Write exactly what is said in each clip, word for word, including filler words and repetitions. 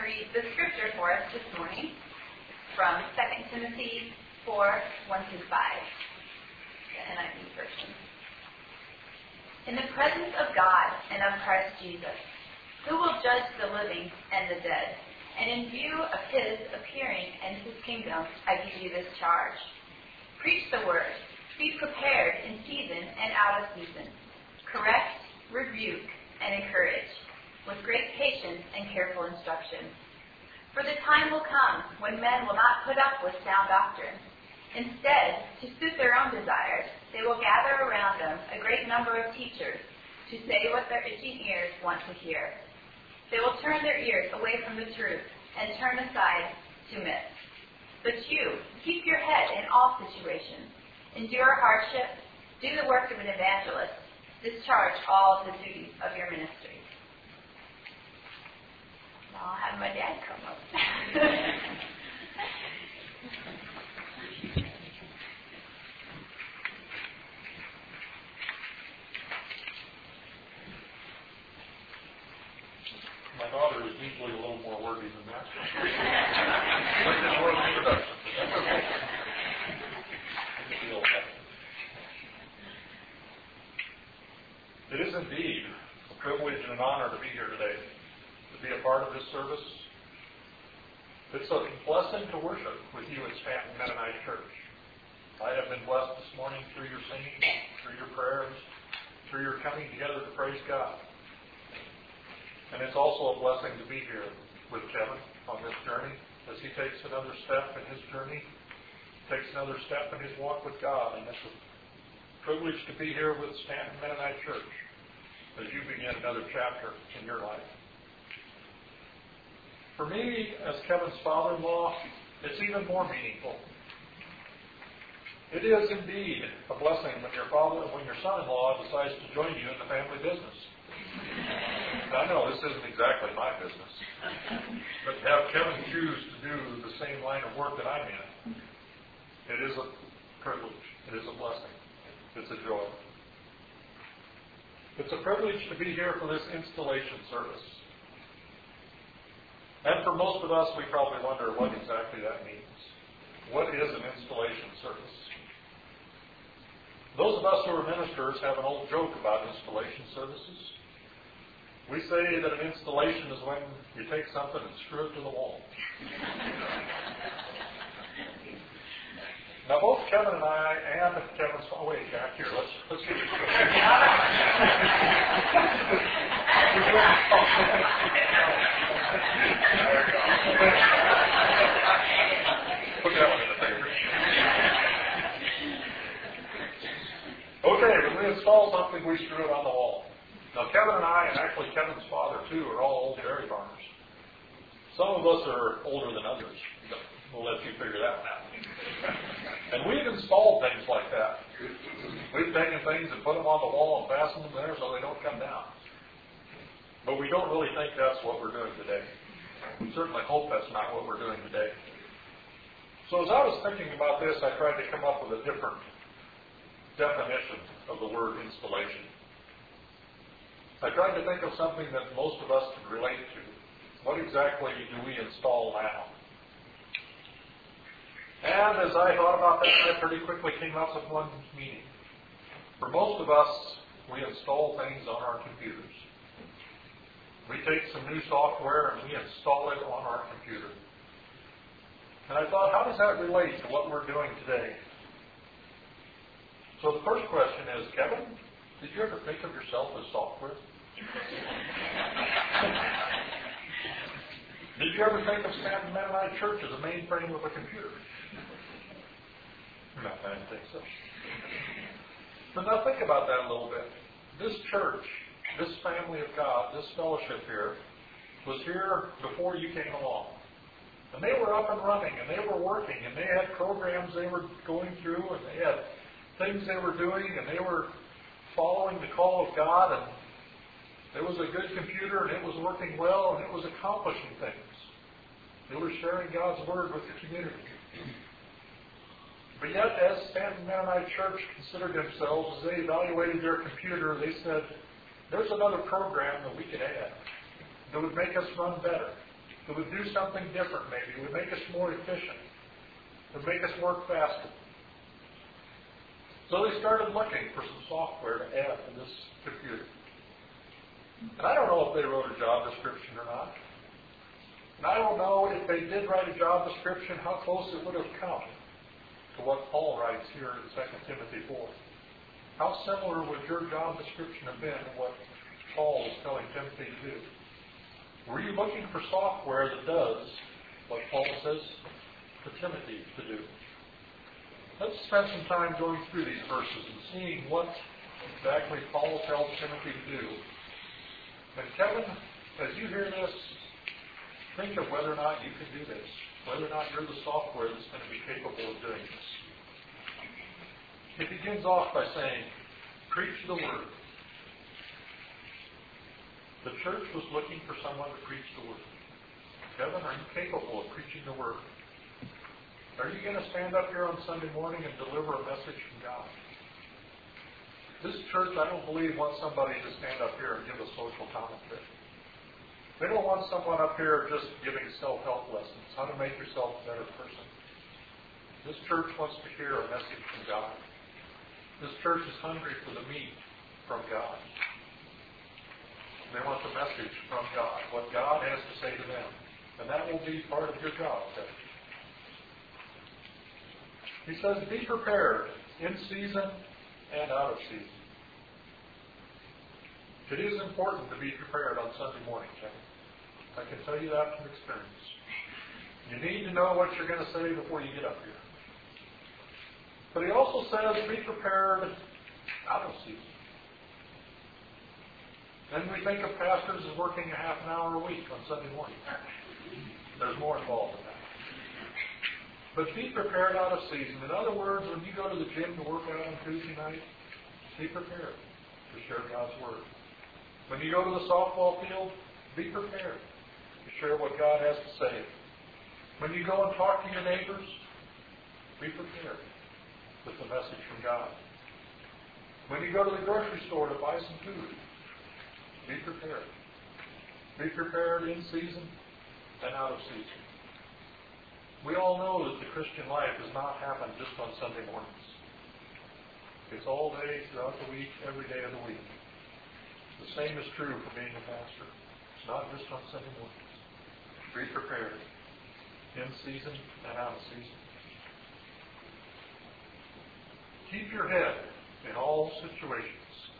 to read the scripture for us this morning from Second Timothy four, one through five, the N I V version. In the presence of God and of Christ Jesus, who will judge the living and the dead, and in view of his appearing and his kingdom, I give you this charge. Preach the word. Be prepared in season and out of season. Correct, rebuke, and encourage, with great patience and careful instruction. For the time will come when men will not put up with sound doctrine. Instead, to suit their own desires, they will gather around them a great number of teachers to say what their itching ears want to hear. They will turn their ears away from the truth and turn aside to myths. But you, keep your head in all situations. Endure hardship. Do the work of an evangelist. Discharge all of the duties of your ministry. Now I'll have my dad come up. My daughter is usually a little more wordy than that. But it's more of an introduction. That's okay. It is indeed a privilege and an honor to be here today, to be a part of this service. It's a blessing to worship with you at Stanton Mennonite Church. I have been blessed this morning through your singing, through your prayers, through your coming together to praise God. And it's also a blessing to be here with Kevin on this journey as he takes another step in his journey, takes another step in his walk with God. And it's a privilege to be here with Stanton Mennonite Church as you begin another chapter in your life. For me, as Kevin's father-in-law, it's even more meaningful. It is indeed a blessing when your father, when your son-in-law decides to join you in the family business. I know this isn't exactly my business, but to have Kevin choose to do the same line of work that I'm in, it is a privilege. It is a blessing. It's a joy. It's a privilege to be here for this installation service. And for most of us, we probably wonder what exactly that means. What is an installation service? Those of us who are ministers have an old joke about installation services. We say that an installation is when you take something and screw it to the wall. Now, both Kevin and I and Kevin's... Oh, wait, Jack, here, let's, let's get this straight. Put that one in the paper. Okay, when we install something, we screw it on the wall. Now, Kevin and I, and actually Kevin's father, too, are all old dairy farmers. Some of us are older than others. We'll let you figure that one out. And we've installed things like that. We've taken things and put them on the wall and fastened them there so they don't come down. But we don't really think that's what we're doing today. We certainly hope that's not what we're doing today. So as I was thinking about this, I tried to come up with a different definition of the word installation. I tried to think of something that most of us can relate to. What exactly do we install now? And as I thought about that, I pretty quickly came up with one meaning. For most of us, we install things on our computers. We take some new software and we install it on our computer. And I thought, how does that relate to what we're doing today? So the first question is, Kevin, did you ever think of yourself as software? Did you ever think of Stanton Mennonite Church as a mainframe of a computer? No, I didn't think so. But now think about that a little bit. This church, this family of God, this fellowship here, was here before you came along. And they were up and running, and they were working, and they had programs they were going through, and they had things they were doing, and they were following the call of God, and it was a good computer, and it was working well, and it was accomplishing things. They were sharing God's Word with the community. But yet, as Stanton Mennonite Church considered themselves, as they evaluated their computer, they said, there's another program that we could add that would make us run better. It would do something different maybe. It would make us more efficient. It would make us work faster. So they started looking for some software to add to this computer. And I don't know if they wrote a job description or not. And I don't know if they did write a job description, how close it would have come to what Paul writes here in Second Timothy four. How similar would your job description have been to what Paul is telling Timothy to do? Were you looking for software that does what Paul says to Timothy to do? Let's spend some time going through these verses and seeing what exactly Paul tells Timothy to do. And Kevin, as you hear this, think of whether or not you can do this, whether or not you're the software that's going to be capable of doing this. It begins off by saying, preach the word. The church was looking for someone to preach the word. Kevin, are you capable of preaching the word? Are you going to stand up here on Sunday morning and deliver a message from God? This church, I don't believe, wants somebody to stand up here and give a social commentary. They don't want someone up here just giving self-help lessons, how to make yourself a better person. This church wants to hear a message from God. This church is hungry for the meat from God. They want the message from God, what God has to say to them. And that will be part of your job. Okay? He says, be prepared in season and out of season. It is important to be prepared on Sunday morning, Kevin. I can tell you that from experience. You need to know what you're going to say before you get up here. But he also says, be prepared out of season. Then we think of pastors as working a half an hour a week on Sunday morning. There's more involved in that. But be prepared out of season. In other words, when you go to the gym to work out on Tuesday night, be prepared to share God's Word. When you go to the softball field, be prepared to share what God has to say. When you go and talk to your neighbors, be prepared with the message from God. When you go to the grocery store to buy some food, be prepared. Be prepared in season and out of season. We all know that the Christian life does not happen just on Sunday mornings. It's all day, throughout the week, every day of the week. The same is true for being a pastor. It's not just on Sunday mornings. Be prepared in season and out of season. Keep your head in all situations.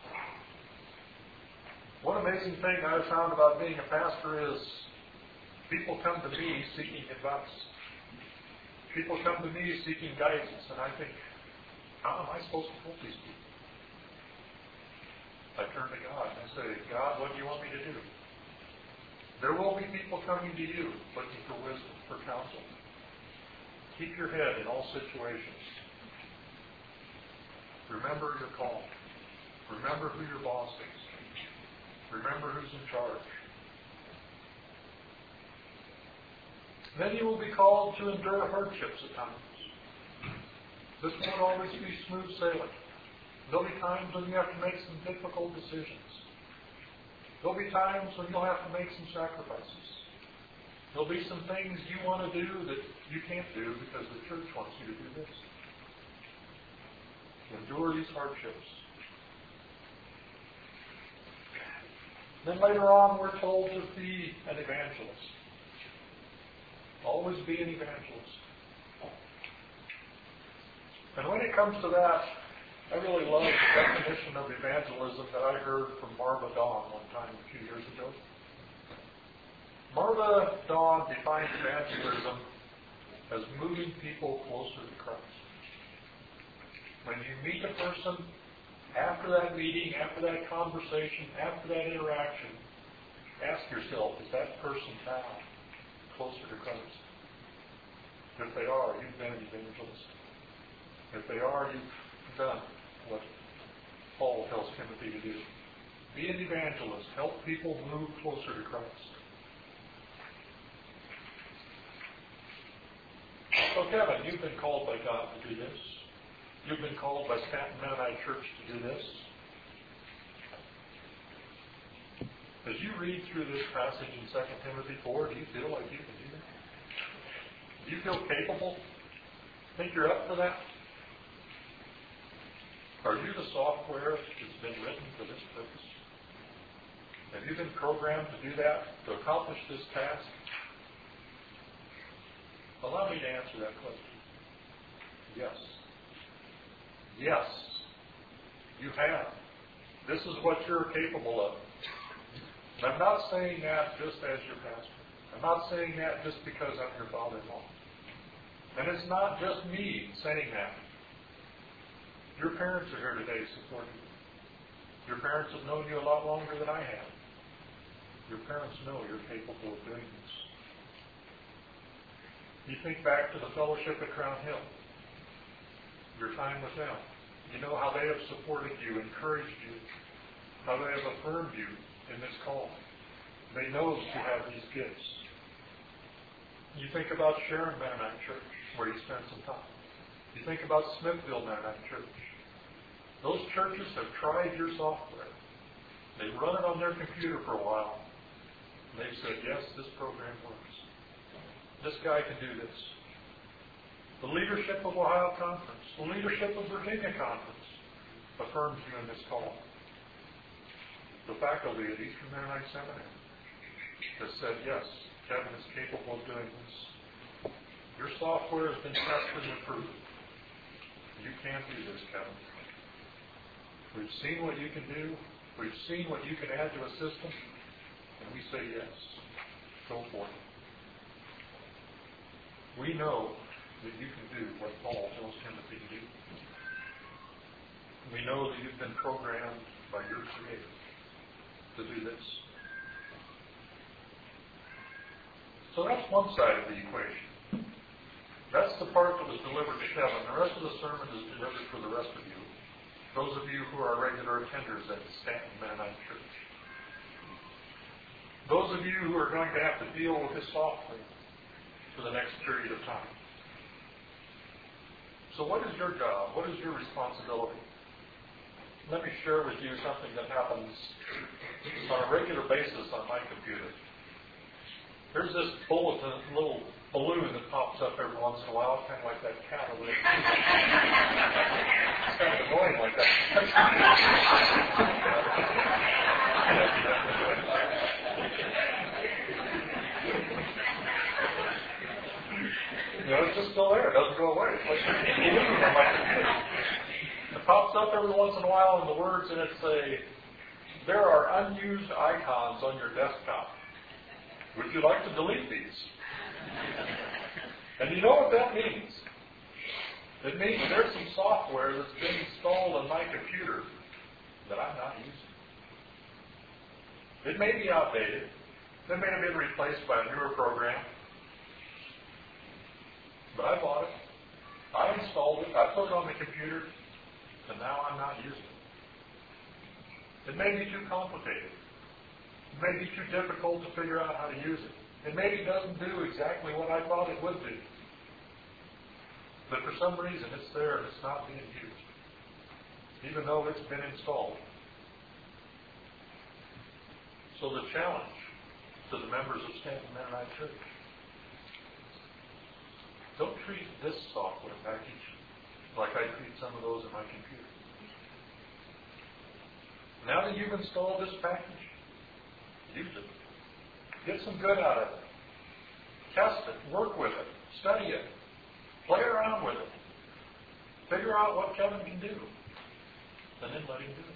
One amazing thing I've found about being a pastor is people come to me seeking advice. People come to me seeking guidance, and I think, how am I supposed to help these people? I turn to God and I say, God, what do you want me to do? There will be people coming to you looking for wisdom, for counsel. Keep your head in all situations. Remember your call. Remember who your boss is. Remember who's in charge. Then you will be called to endure hardships at times. This won't always be smooth sailing. There'll be times when you have to make some difficult decisions. There'll be times when you'll have to make some sacrifices. There'll be some things you want to do that you can't do because the church wants you to do this. Endure these hardships. Then later on, we're told to be an evangelist. Always be an evangelist. And when it comes to that, I really love the definition of evangelism that I heard from Marva Dawn one time a few years ago. Marva Dawn defines evangelism as moving people closer to Christ. When you meet a person, after that meeting, after that conversation, after that interaction, ask yourself, is that person now closer to Christ? If they are, you've been an evangelist. If they are, you've done what Paul tells Timothy to do. Be an evangelist. Help people move closer to Christ. So Kevin, you've been called by God to do this. You've been called by Stanton Mennonite Church to do this. As you read through this passage in Second Timothy four, do you feel like you can do that? Do you feel capable? Think you're up for that? Are you the software that's been written for this purpose? Have you been programmed to do that, to accomplish this task? Allow me to answer that question. Yes. Yes. You have. This is what you're capable of. And I'm not saying that just as your pastor. I'm not saying that just because I'm your father-in-law. And it's not just me saying that. Your parents are here today supporting you. Your parents have known you a lot longer than I have. Your parents know you're capable of doing this. You think back to the fellowship at Crown Hill, your time with them. You know how they have supported you, encouraged you, how they have affirmed you in this call. They know that you have these gifts. You think about Sharon Mennonite Church, where you spent some time. You think about Smithville Mennonite Church. Those churches have tried your software. They've run it on their computer for a while. And they've said, yes, this program works. This guy can do this. The leadership of Ohio Conference, the leadership of Virginia Conference affirms you in this call. The faculty at Eastern Mennonite Seminary has said, yes, Kevin is capable of doing this. Your software has been tested and approved. You can do this, Kevin. We've seen what you can do. We've seen what you can add to a system. And we say, yes, go for it. We know that you can do what Paul tells Timothy to do. We know that you've been programmed by your Creator to do this. So that's one side of the equation. That's the part that was delivered to Kevin. The rest of the sermon is delivered for the rest of you. Those of you who are regular attenders at Stanton Mennonite Church. Those of you who are going to have to deal with this software for the next period of time. So what is your job? What is your responsibility? Let me share with you something that happens on a regular basis on my computer. There's this bulletin, little balloon that pops up every once in a while, kind of like that cat over there. It's kind of annoying like that. You know, it's just still there. It doesn't go away. It's like a balloon on my computer. It pops up every once in a while, and the words in it say, there are unused icons on your desktop. Would you like to delete these? And you know what that means? It means there's some software that's been installed on my computer that I'm not using. It may be outdated. It may have been replaced by a newer program. But I bought it. I installed it. I put it on the computer. And now I'm not using it. It may be too complicated. It may be too difficult to figure out how to use it. It maybe doesn't do exactly what I thought it would do. But for some reason it's there and it's not being used. Even though it's been installed. So the challenge to the members of Stanton Mennonite Church, don't treat this software package like I treat some of those in my computer. Now that you've installed this package, use it. Get some good out of it. Test it. Work with it. Study it. Play around with it. Figure out what Kevin can do. And then let him do it.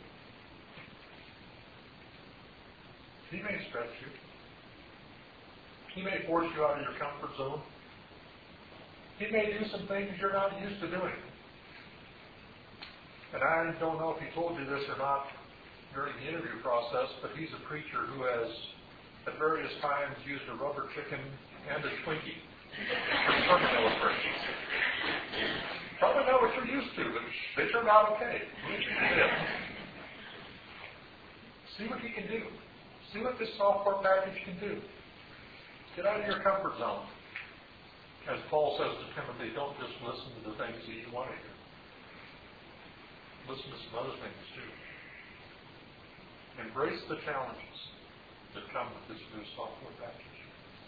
He may stretch you. He may force you out of your comfort zone. He may do some things you're not used to doing. And I don't know if he told you this or not during the interview process, but he's a preacher who has at various times used a rubber chicken and a Twinkie for sermon illustrations. Probably not what you're used to, but they turned out okay. See what he can do. See what this software package can do. Get out of your comfort zone. As Paul says to Timothy, don't just listen to the things that you want to hear. Listen to some other things too. Embrace the challenges. that come with this new software package.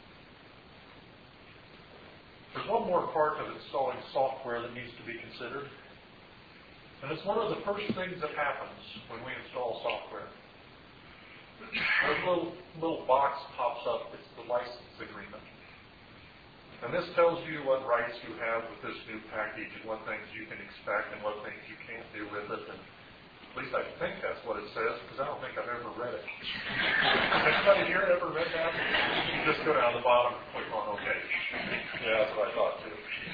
There's one more part of installing software that needs to be considered. And it's one of the first things that happens when we install software. A little, little box pops up. It's the license agreement. And this tells you what rights you have with this new package and what things you can expect and what things you can't do with it. And at least I think that's what it says, because I don't think I've ever read it. Anybody here ever read that? You just go down to the bottom and click on OK. Yeah, that's what I thought too.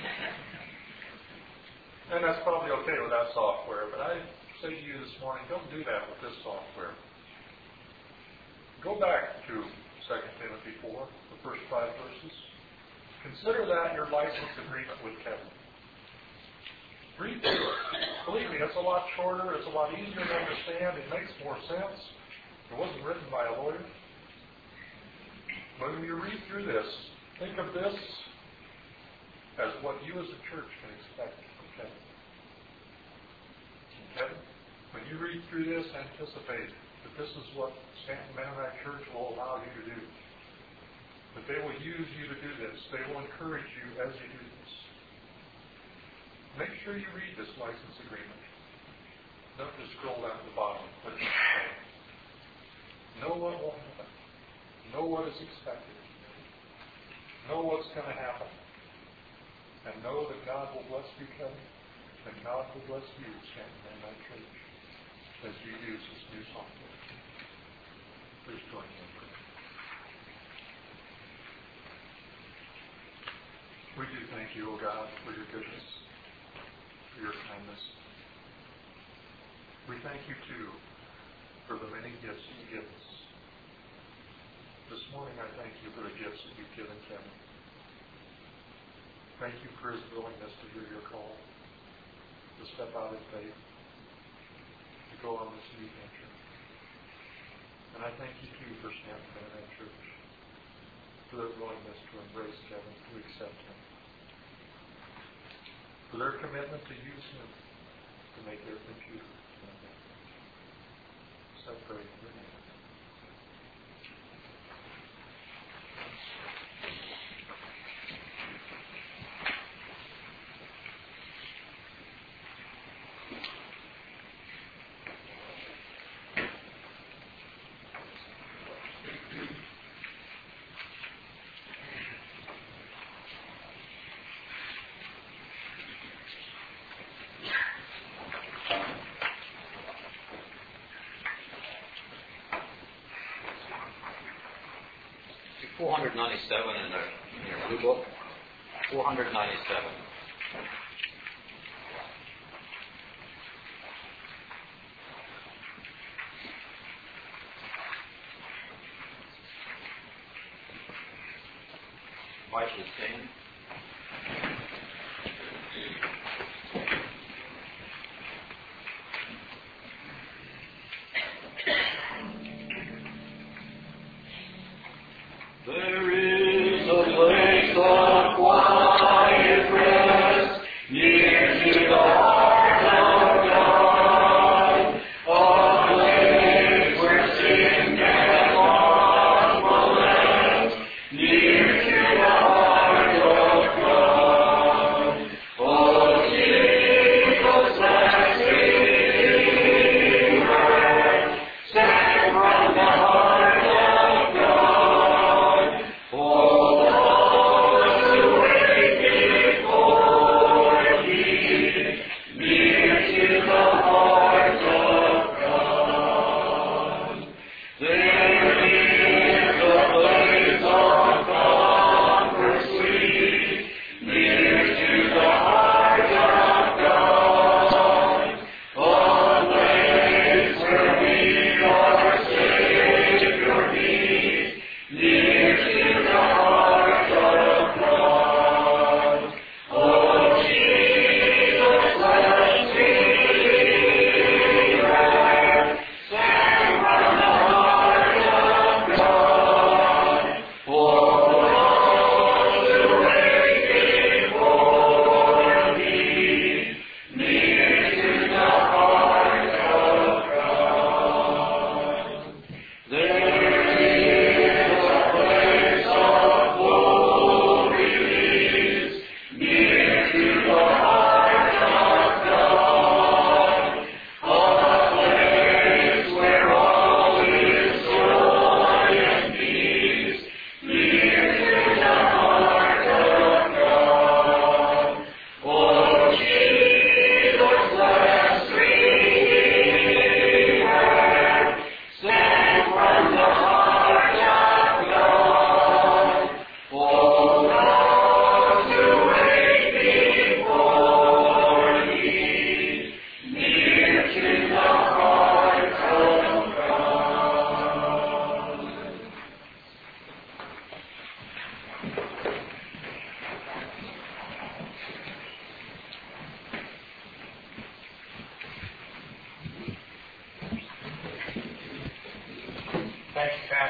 And that's probably okay with that software, but I say to you this morning, don't do that with this software. Go back to Second Timothy four, the first five verses. Consider that your license agreement with Kevin. Read through it. Believe me, it's a lot shorter, it's a lot easier to understand, it makes more sense. It wasn't written by a lawyer. But when you read through this, think of this as what you as a church can expect from Kevin. And Kevin, when you read through this, anticipate that this is what Stanton Mennonite Church will allow you to do. That they will use you to do this. They will encourage you as you do this. Make sure you read this license agreement. Don't just scroll down to the bottom. But know what will happen. Know what is expected. Know what's going to happen. And know that God will bless you, Kevin. And God will bless you, Stanton Mennonite Church, as you use this new software. Please join me in prayer. We do thank you, O God, for your goodness, for your kindness. We thank you, too, for the many gifts that you give us. This morning I thank you for the gifts that you've given Kevin. Thank you for his willingness to hear your call, to step out in faith, to go on this new venture. And I thank you, too, for Stanton Mennonite Church, for their willingness to embrace Kevin, to accept him, for their commitment to use him to make their computer better. So I pray in your name. four ninety-seven in, their, in your blue book. four ninety-seven. Vice sixteen. Oh,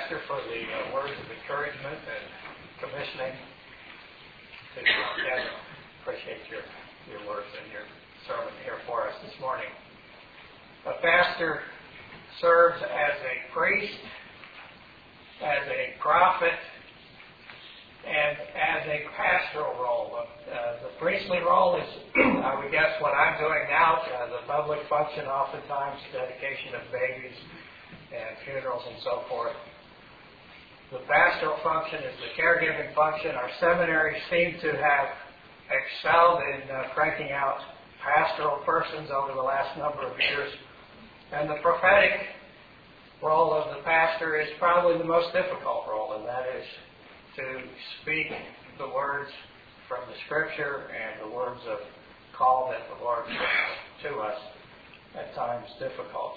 Pastor, for the uh, words of encouragement and commissioning to uh, Kevin. Appreciate your, your words and your sermon here for us this morning. A pastor serves as a priest, as a prophet, and as a pastoral role. Uh, the priestly role is, I would guess, what I'm doing now, uh, the public function, oftentimes dedication of babies and funerals and so forth. The pastoral function is the caregiving function. Our seminaries seem to have excelled in uh, cranking out pastoral persons over the last number of years. And the prophetic role of the pastor is probably the most difficult role, and that is to speak the words from the Scripture and the words of call that the Lord gives to us, at times difficult.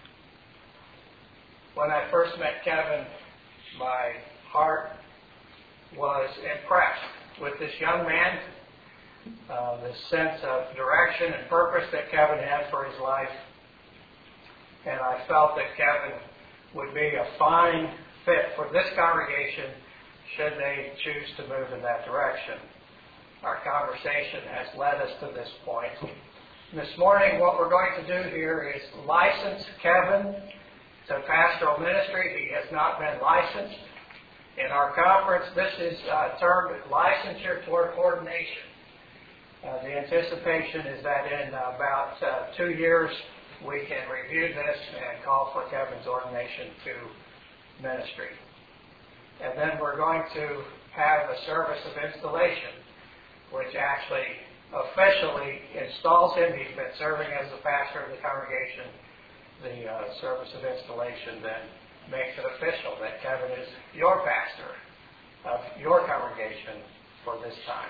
When I first met Kevin, my heart was impressed with this young man, uh, this sense of direction and purpose that Kevin had for his life. And I felt that Kevin would be a fine fit for this congregation should they choose to move in that direction. Our conversation has led us to this point. This morning, what we're going to do here is license Kevin to pastoral ministry. He has not been licensed. In our conference, this is uh, termed licensure toward ordination. Uh, the anticipation is that in uh, about uh, two years, we can review this and call for Kevin's ordination to ministry. And then we're going to have a service of installation, which actually officially installs him. He's been serving as the pastor of the congregation. The uh, service of installation then makes it official that Kevin is your pastor of your congregation for this time.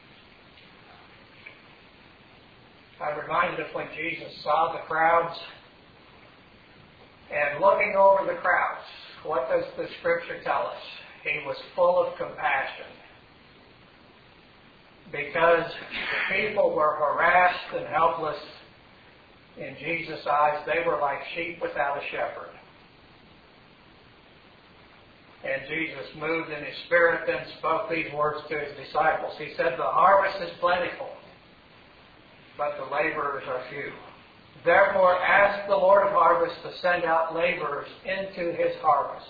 I'm reminded of when Jesus saw the crowds, and looking over the crowds, what does the Scripture tell us? He was full of compassion, because the people were harassed and helpless. In Jesus' eyes, they were like sheep without a shepherd. And Jesus moved in His Spirit, then spoke these words to His disciples. He said, "The harvest is plentiful, but the laborers are few. Therefore, ask the Lord of harvest to send out laborers into His harvest."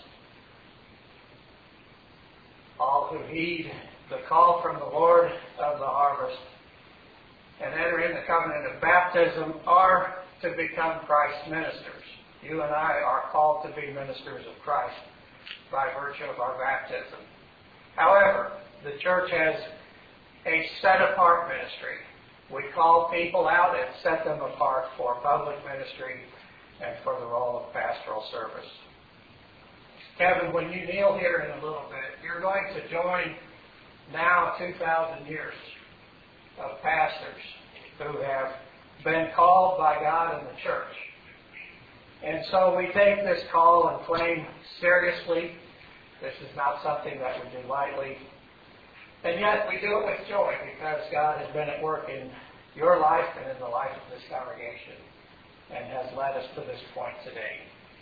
All who heed the call from the Lord of the harvest and enter in the covenant of baptism are to become Christ's ministers. You and I are called to be ministers of Christ by virtue of our baptism. However, the church has a set-apart ministry. We call people out and set them apart for public ministry and for the role of pastoral service. Kevin, when you kneel here in a little bit, you're going to join now two thousand years of pastors who have been called by God in the church. And so we take this call and claim seriously. This is not something that we do lightly. And yet we do it with joy because God has been at work in your life and in the life of this congregation and has led us to this point today.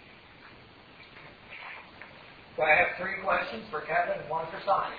So I have three questions for Kevin and one for Sonia.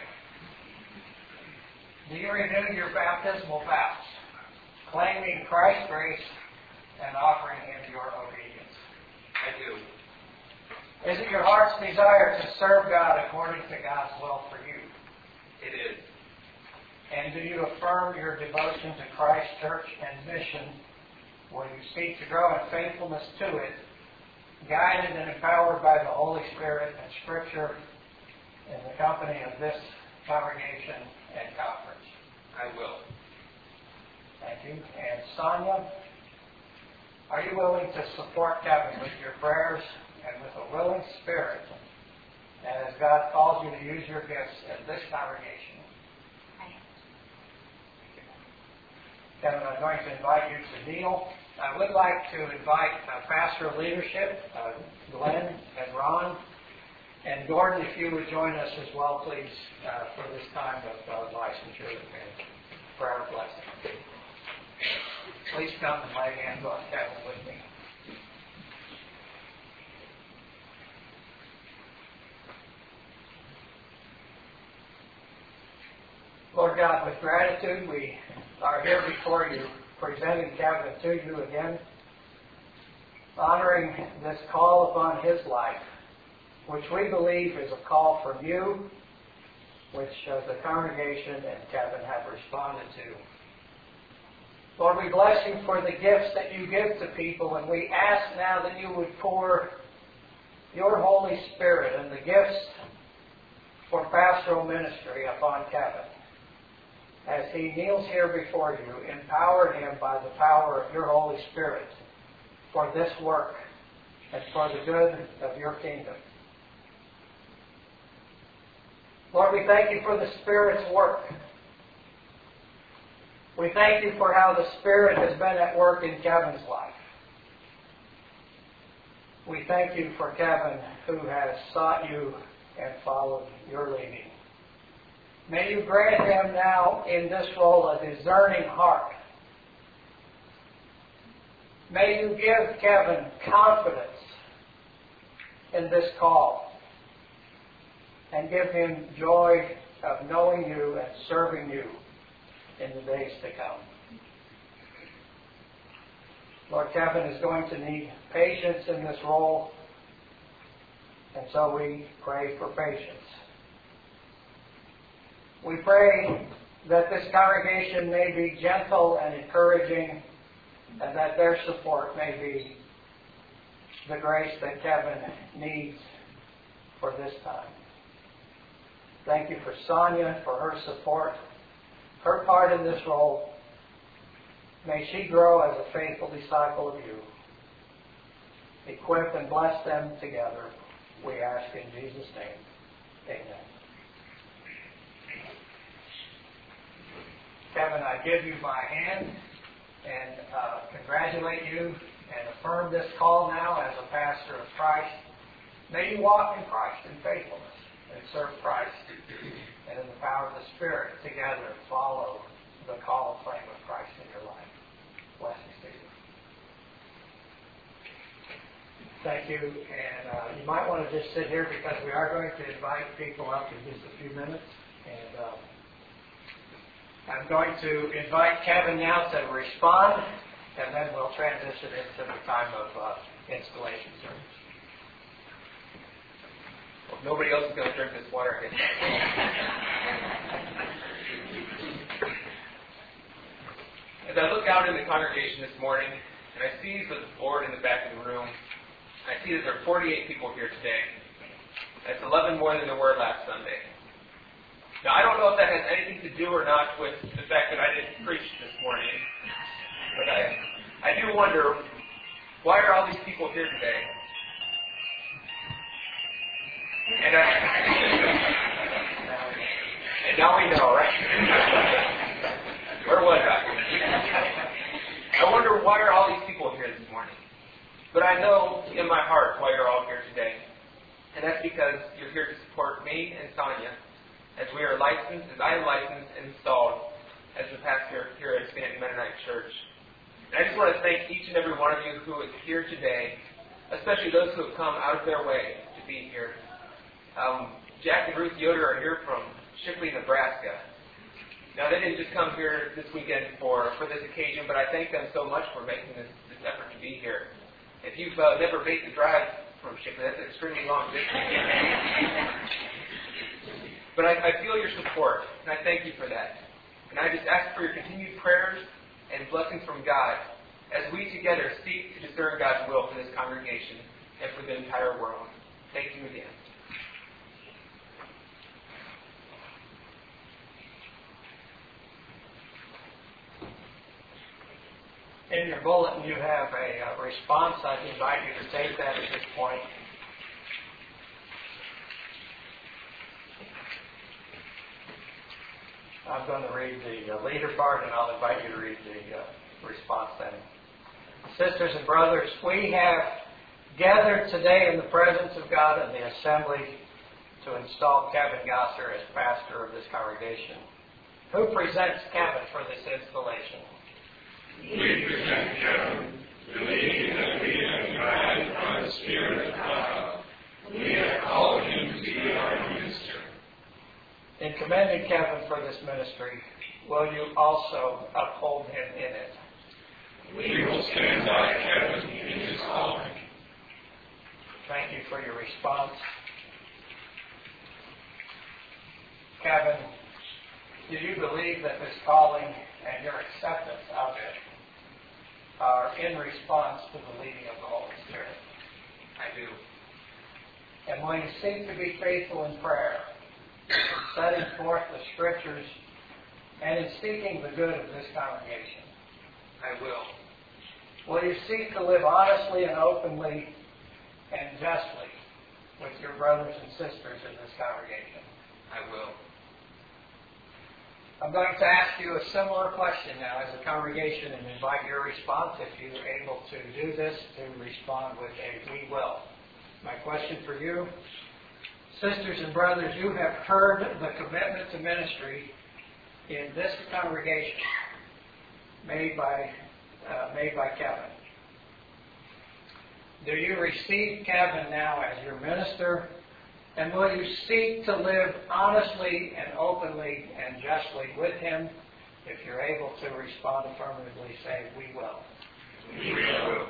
Do you renew your baptismal vows, claiming Christ's grace and offering Him your obedience? I do. Is it your heart's desire to serve God according to God's will for you? It is. And do you affirm your devotion to Christ's church and mission, where you seek to grow in faithfulness to it, guided and empowered by the Holy Spirit and Scripture in the company of this congregation and conference? I will. Thank you. And Sonia, are you willing to support Kevin with your prayers and with a willing spirit, and as God calls you to use your gifts in this congregation? Kevin, I'm going to invite you to kneel. I would like to invite uh, pastoral leadership, uh, Glenn and Ron, and Gordon, if you would join us as well, please, uh, for this time of uh, licensure and prayer blessing. Please come and lay hands on Kevin with me. Lord God, with gratitude, we are here before you, presenting Kevin to you again, honoring this call upon his life, which we believe is a call from you, which uh, the congregation and Kevin have responded to. Lord, we bless you for the gifts that you give to people, and we ask now that you would pour your Holy Spirit and the gifts for pastoral ministry upon Kevin. As he kneels here before you, empower him by the power of your Holy Spirit for this work and for the good of your kingdom. Lord, we thank you for the Spirit's work. We thank you for how the Spirit has been at work in Kevin's life. We thank you for Kevin, who has sought you and followed your leading. May you grant him now in this role a discerning heart. May you give Kevin confidence in this call and give him joy of knowing you and serving you in the days to come. Lord, Kevin is going to need patience in this role, and so we pray for patience. We pray that this congregation may be gentle and encouraging, and that their support may be the grace that Kevin needs for this time. Thank you for Sonia, for her support, her part in this role. May she grow as a faithful disciple of you. Equip and bless them together, we ask in Jesus' name. Amen. Kevin, I give you my hand and uh, congratulate you and affirm this call now as a pastor of Christ. May you walk in Christ in faithfulness and serve Christ, and in the power of the Spirit together follow the call and flame of Christ in your life. Blessings to you. Thank you. And uh, you might want to just sit here because we are going to invite people up in just a few minutes. And uh, I'm going to invite Kevin now to respond, and then we'll transition into the time of uh, installation service. Well, if nobody else is going to drink this water, I guess. As I look out in the congregation this morning, and I see the board in the back of the room, I see that there are forty-eight people here today. That's eleven more than there were last Sunday. Now, I don't know if that has anything to do or not with the fact that I didn't preach this morning, but I, I do wonder, why are all these people here today? And, I, and now we know, right? Where was I? I wonder, why are all these people here this morning? But I know in my heart why you're all here today. And that's because you're here to support me and Sonia as we are licensed, as I am licensed and installed as the pastor here at Stanton Mennonite Church. And I just want to thank each and every one of you who is here today, especially those who have come out of their way to be here. Um, Jack and Ruth Yoder are here from Shipley, Nebraska. Now, they didn't just come here this weekend for, for this occasion, but I thank them so much for making this, this effort to be here. If you've uh, never made the drive from Shipley, that's an extremely long distance. But I, I feel your support, and I thank you for that. And I just ask for your continued prayers and blessings from God as we together seek to discern God's will for this congregation and for the entire world. Thank you again. In your bulletin, you have a uh, response. I invite you to take that at this point. I'm going to read the uh, leader part, and I'll invite you to read the uh, response then. Sisters and brothers, we have gathered today in the presence of God in the assembly to install Kevin Gosser as pastor of this congregation. Who presents Kevin for this installation? We present Kevin, believing that we have guided by the Spirit. Spirit of God, we have called him to be our minister. In commending Kevin for this ministry, will you also uphold him in it? We will stand by Kevin in his calling. Thank you for your response. Kevin, do you believe that this calling and your acceptance of it are in response to the leading of the Holy Spirit? I do. And will you seek to be faithful in prayer, in setting forth the Scriptures, and in seeking the good of this congregation? I will. Will you seek to live honestly and openly and justly with your brothers and sisters in this congregation? I will. I'm going to ask you a similar question now as a congregation and invite your response, if you're able to do this, to respond with a "we will." My question for you, sisters and brothers, you have heard the commitment to ministry in this congregation made by uh, made by Kevin. Do you receive Kevin now as your minister? And will you seek to live honestly and openly and justly with him? If you're able to respond affirmatively, say, "We will." We will.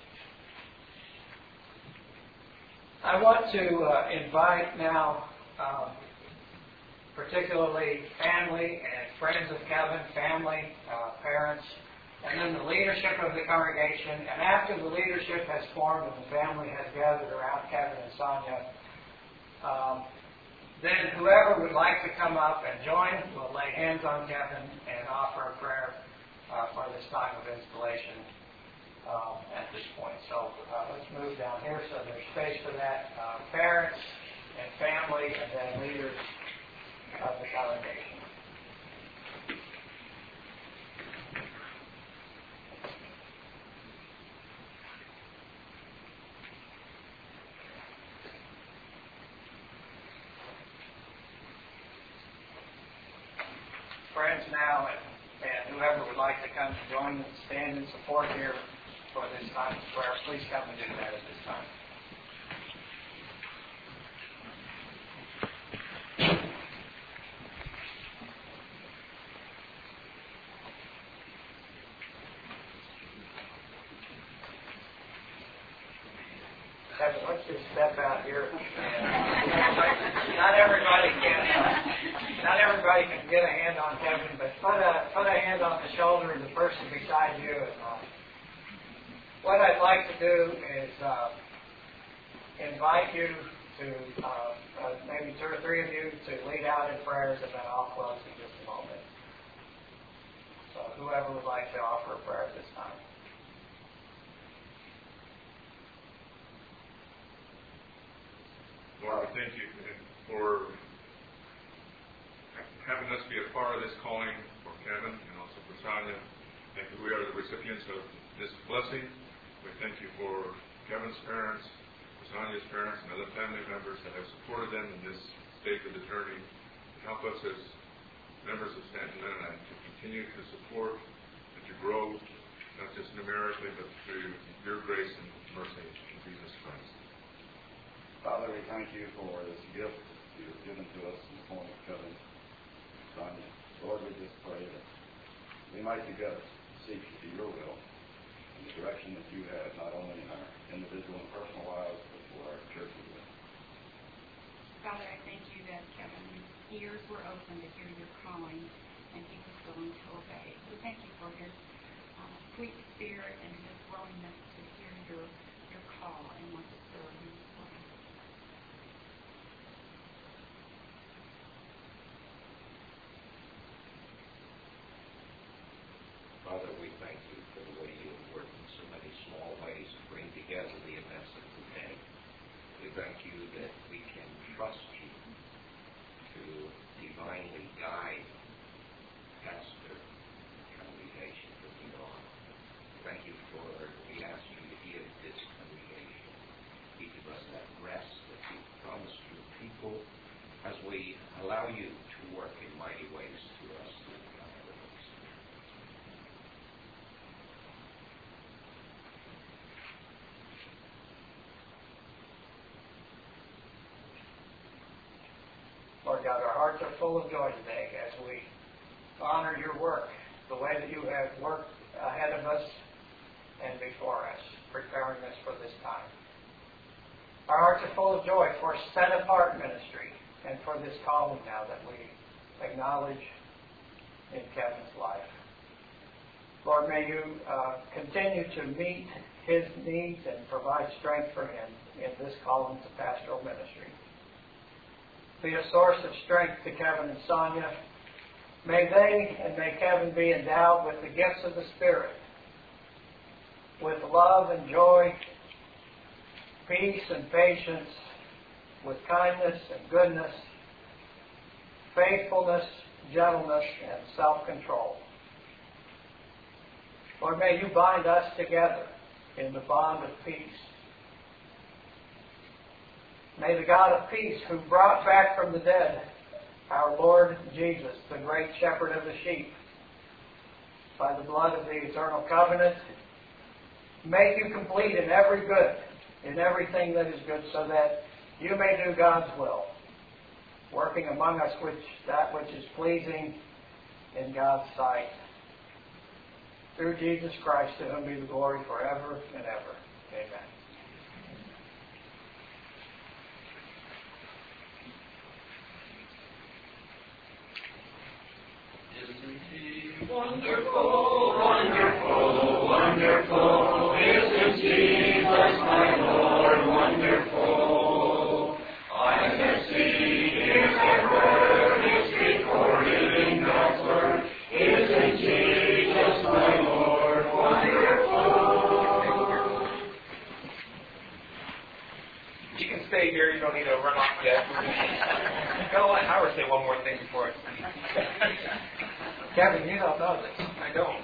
I want to uh, invite now, um, particularly family and friends of Kevin, family, uh, parents, and then the leadership of the congregation. And after the leadership has formed and the family has gathered around Kevin and Sonia, Um, then whoever would like to come up and join will lay hands on Kevin and offer a prayer uh, for this time of installation um, at this point. So uh, let's move down here so there's space for that. Uh, parents and family and then leaders of the congregation. Friends now and, and whoever would like to come to join and stand in support here for this time of prayer, please come and do that at this time. Kevin, let's just step out here. And not everybody can. Uh, Not everybody can get a hand on Kevin, but put a put a hand on the shoulder of the person beside you. And, uh, what I'd like to do is uh, invite you to uh, uh, maybe two or three of you to lead out in prayers, and then I'll close in just a moment. So whoever would like to offer a prayer at this time. Lord, we thank you for having us be a part of this calling for Kevin and also for Sonia. Thank you. We are the recipients of this blessing. We thank you for Kevin's parents, for Sonia's parents, and other family members that have supported them in this stage of the journey. Help us as members of Stanton Mennonite to continue to support and to grow, not just numerically, but through your grace and mercy in Jesus Christ. Father, we thank you for this gift you have given to us in the form of Kevin. Sonia. Lord, we just pray that we might together seek to do your will in the direction that you have, not only in our individual and personal lives, but for our church as well. Father, I thank you that Kevin's ears were open to hear your calling, and he was willing to obey. We thank you for his uh, sweet spirit and his willingness to hear your your call and want to serve you. Father, we thank you for the way you have worked in so many small ways to bring together the events of today. We thank you that we can trust you to divinely guide pastor congregation from here on. Thank you for, we ask you to give this congregation, each of us, that rest that you promised your people as we allow you to work in mighty ways through us through the power of the Holy Spirit. Lord God, our hearts are full of joy today as we honor your work, the way that you have worked ahead of us and before us, preparing us for this time. Our hearts are full of joy for set-apart ministry and for this calling now that we acknowledge in Kevin's life. Lord, may you uh, continue to meet his needs and provide strength for him in this calling to pastoral ministry. Be a source of strength to Kevin and Sonia. May they and may Kevin be endowed with the gifts of the Spirit, with love and joy, peace and patience, with kindness and goodness, faithfulness, gentleness, and self-control. Lord, may you bind us together in the bond of peace. May the God of peace, who brought back from the dead our Lord Jesus, the great shepherd of the sheep, by the blood of the eternal covenant, make you complete in every good, in everything that is good, so that you may do God's will, working among us which that which is pleasing in God's sight. Through Jesus Christ, to whom be the glory forever and ever. Amen. Isn't he wonderful, wonderful, wonderful? Isn't Jesus my Lord wonderful? I have seen his and heard his recorded in God's word. Isn't Jesus my Lord wonderful? You can stay here. You don't need to run off yet. Gotta let Howard say one more thing before it. Kevin, you don't know this. I don't.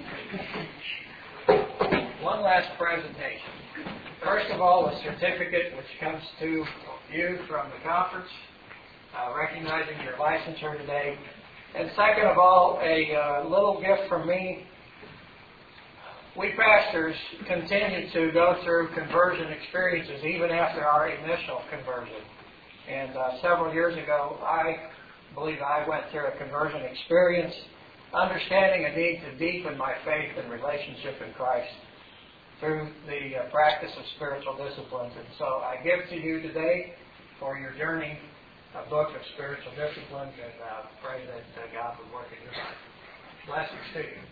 One last presentation. First of all, a certificate which comes to you from the conference, uh, recognizing your licensure today. And second of all, a uh, little gift from me. We pastors continue to go through conversion experiences even after our initial conversion. And uh, several years ago, I believe I went through a conversion experience, understanding a need to deepen my faith and relationship in Christ through the uh, practice of spiritual disciplines. And so I give to you today for your journey a book of spiritual disciplines, and uh, pray that uh, God would work in your life. Blessings to you.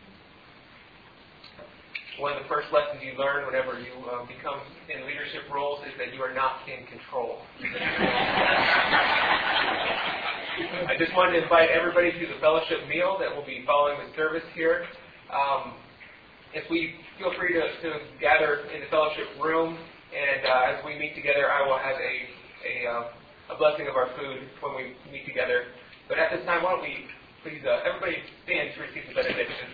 One of the first lessons you learn whenever you uh, become in leadership roles is that you are not in control. I just wanted to invite everybody to the fellowship meal that will be following the service here. Um, if we feel free to, to gather in the fellowship room, and uh, as we meet together, I will have a a, uh, a blessing of our food when we meet together. But at this time, why don't we please uh, everybody stand to receive the benediction.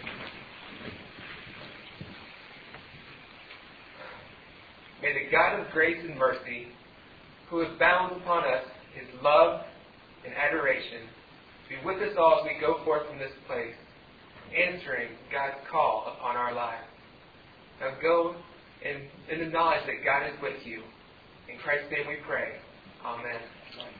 May the God of grace and mercy, who has bound upon us his love and adoration, be with us all as we go forth from this place, answering God's call upon our lives. Now go in, in the knowledge that God is with you. In Christ's name we pray. Amen.